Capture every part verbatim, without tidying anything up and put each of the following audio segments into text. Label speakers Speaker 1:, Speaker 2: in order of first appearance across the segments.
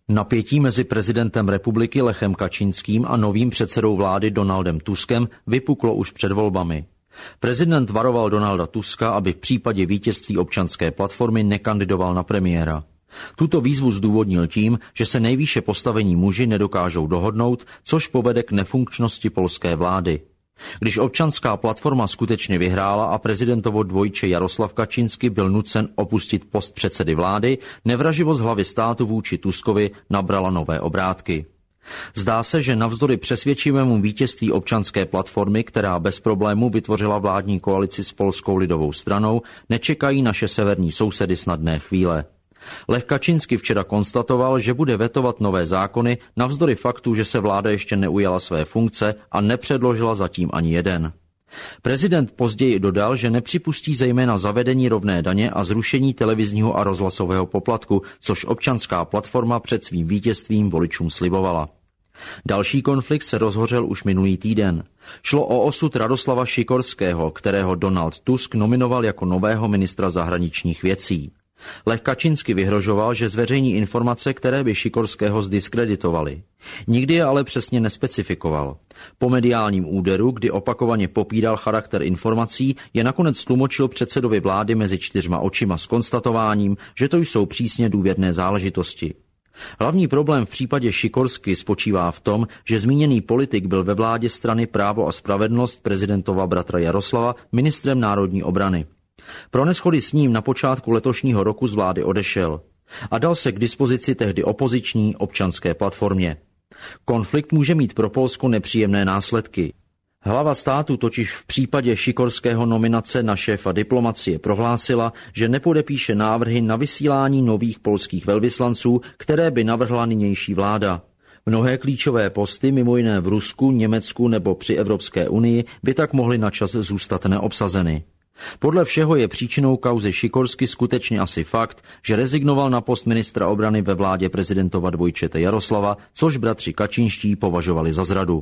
Speaker 1: Napětí mezi prezidentem republiky Lechem Kačínským a novým předsedou vlády Donaldem Tuskem vypuklo už před volbami. Prezident varoval Donalda Tuska, aby v případě vítězství Občanské platformy nekandidoval na premiéra. Tuto výzvu zdůvodnil tím, že se nejvýše postavení muži nedokážou dohodnout, což povede k nefunkčnosti polské vlády. Když Občanská platforma skutečně vyhrála a prezidentovo dvojče Jaroslav Kačínski byl nucen opustit post předsedy vlády, nevraživost hlavy státu vůči Tuskovi nabrala nové obrátky. Zdá se, že navzdory přesvědčivému vítězství Občanské platformy, která bez problému vytvořila vládní koalici s Polskou lidovou stranou, nečekají naše severní sousedy snadné chvíle. Lech Kačínski včera konstatoval, že bude vetovat nové zákony navzdory faktu, že se vláda ještě neujala své funkce a nepředložila zatím ani jeden. Prezident později dodal, že nepřipustí zejména zavedení rovné daně a zrušení televizního a rozhlasového poplatku, což Občanská platforma před svým vítězstvím voličům slibovala. Další konflikt se rozhořel už minulý týden. Šlo o osud Radoslava Šikorského, kterého Donald Tusk nominoval jako nového ministra zahraničních věcí. Lech Kačínski vyhrožoval, že zveřejní informace, které by Šikorského zdiskreditovaly. Nikdy je ale přesně nespecifikoval. Po mediálním úderu, kdy opakovaně popíral charakter informací, je nakonec tlumočil předsedovi vlády mezi čtyřma očima s konstatováním, že to jsou přísně důvěrné záležitosti. Hlavní problém v případě Šikorsky spočívá v tom, že zmíněný politik byl ve vládě strany Právo a spravedlnost prezidentova bratra Jaroslava ministrem národní obrany. Pro neshody s ním na počátku letošního roku z vlády odešel a dal se k dispozici tehdy opoziční Občanské platformě. Konflikt může mít pro Polsko nepříjemné následky. Hlava státu totiž v případě Šikorského nominace na šéfa diplomacie prohlásila, že nepodepíše návrhy na vysílání nových polských velvyslanců, které by navrhla nynější vláda. Mnohé klíčové posty, mimo jiné v Rusku, Německu nebo při Evropské unii, by tak mohly na čas zůstat neobsazeny. Podle všeho je příčinou kauzy Šikorsky skutečně asi fakt, že rezignoval na post ministra obrany ve vládě prezidentova dvojčete Jaroslava, což bratři Kačínští považovali za zradu.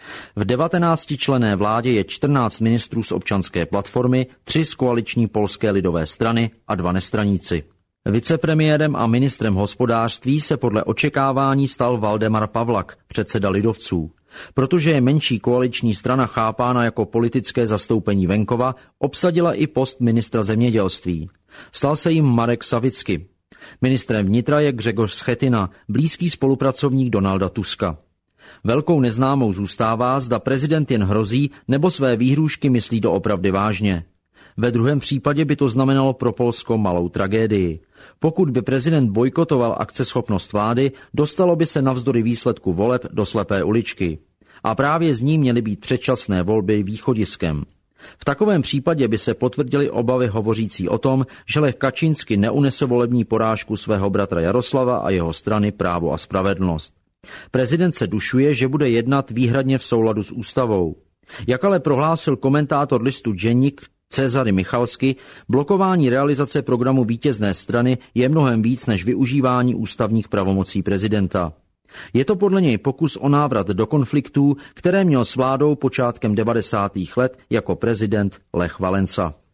Speaker 1: V devatenáctičlenné vládě je čtrnáct ministrů z Občanské platformy, tři z koaliční Polské lidové strany a dva nestraníci. Vicepremiérem a ministrem hospodářství se podle očekávání stal Valdemar Pavlak, předseda lidovců. Protože je menší koaliční strana chápána jako politické zastoupení venkova, obsadila i post ministra zemědělství. Stal se jim Marek Savicky. Ministrem vnitra je Grzegorz Schetyna, blízký spolupracovník Donalda Tuska. Velkou neznámou zůstává, zda prezident jen hrozí, nebo své výhrůžky myslí doopravdy vážně. Ve druhém případě by to znamenalo pro Polsko malou tragédii. Pokud by prezident bojkotoval akceschopnost vlády, dostalo by se navzdory výsledku voleb do slepé uličky. A právě z ní měly být předčasné volby východiskem. V takovém případě by se potvrdily obavy hovořící o tom, že Lech Kačínski neunese volební porážku svého bratra Jaroslava a jeho strany Právo a spravedlnost. Prezident se dušuje, že bude jednat výhradně v souladu s ústavou. Jak ale prohlásil komentátor listu Deník Cezary Michalsky, blokování realizace programu vítězné strany je mnohem víc než využívání ústavních pravomocí prezidenta. Je to podle něj pokus o návrat do konfliktů, které měl s vládou počátkem devadesátých let jako prezident Lech Valensa.